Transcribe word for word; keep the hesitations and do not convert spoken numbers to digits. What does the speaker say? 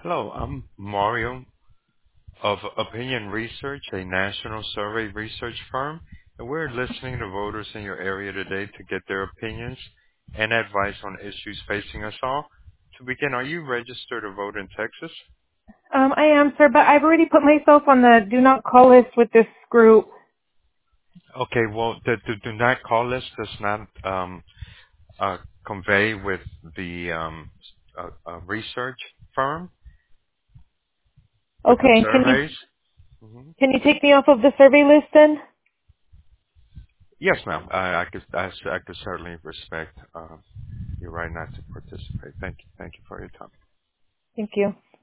Hello, I'm Mario of Opinion Research, a national survey research firm, and we're listening to voters in your area today to get their opinions and advice on issues facing us all. To begin, are you registered to vote in Texas? Um, I am, sir, but I've already put myself on the do not call list with this group. Okay, well, the, the do not call list does not um, uh, convey with the um, uh, uh, research firm, with the Okay, can you surveys. Mhm. can you take me off of the survey list then? Yes, ma'am. I, I could I, I could certainly respect uh, your right not to participate. Thank you. Thank you for your time. Thank you.